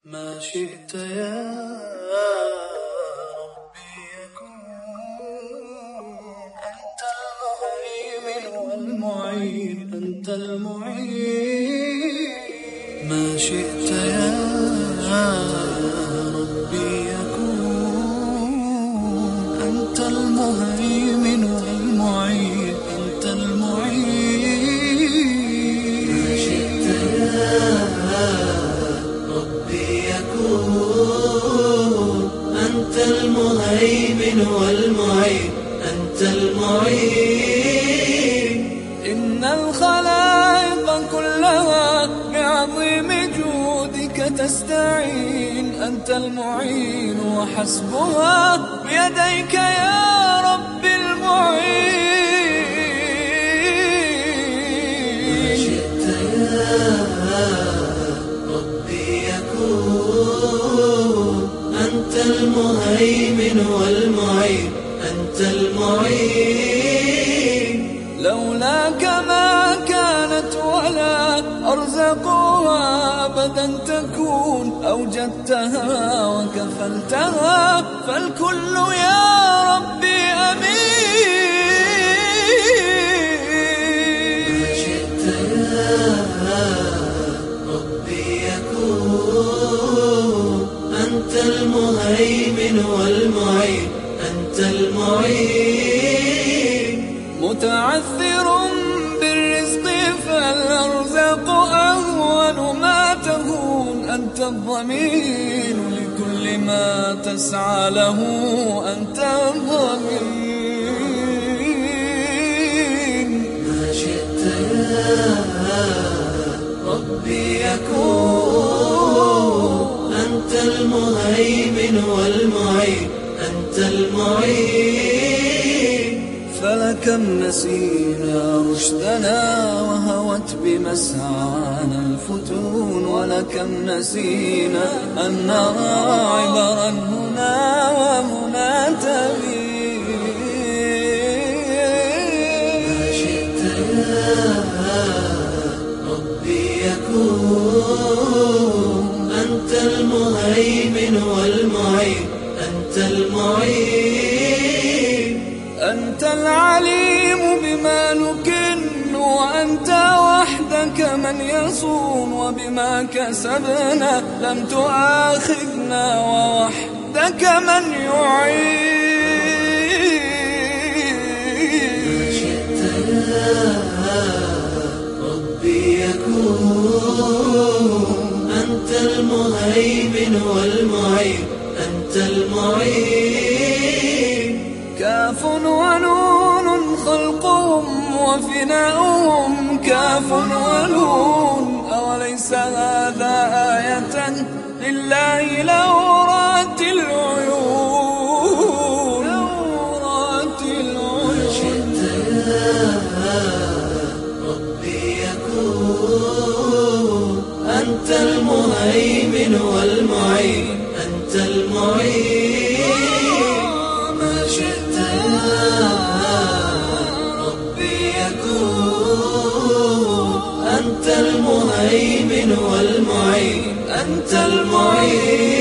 ما شئت يا ربي يكون. أنت المهيمن والمعين، أنت المعين. ما شئت يا ربي يكون. أنت المهيمن والمعين، أنت المعين. ما شئت يا أنت المهيمن والمعين، أنت المعين. إن الخلائق كلها بعظيم جودك تستعين، أنت المعين وحسبها بيديك يا رب المعين. ما شئت يا ربي يكون. أنت المهيمن والمعين، أنت المعين. لولاك ما كانت ولا أرزقها أبدا تكون، أوجدتها وكفلتها فالكل يا ربي أمين. ما شئت يا ربي يكون. أنت المهيمن والمعين، أنت المعين. متعثر بالرزق فالأرزاق أهون ما تهون، أنت الضمين لكل ما تسعى له، أنت الضمين. ما شئت يا ربي يكون. أنت المهيمن والمعين، أنت المعين. فلكم نسينا رشدنا وهوت بمسعانا الفتون، ولكم نسينا أن نرى عبرا هنا وهنا تبين. ما شئت يا ربي يكون. أنت المهيمن والمعين، أنت المعين. أنت العليم بما نكن، وأنت وحدك من يصون، وبما كسبنا لم تؤاخذنا، ووحدك من يعين. ما شئت يا ربي يكون. أنت المهيمن والمعين، أنت المعين. كاف ونون خلقهم وفناؤهم، كاف ونون. أوليس هذا آية لله لو رأت العيون، لو رأت العيون. ما شئت يا ربي يكون. أنت المهيمن والمعين، أنت المعين. ما شئت يا ربي يكون. أنت المهيمن والمعين، أنت المعين.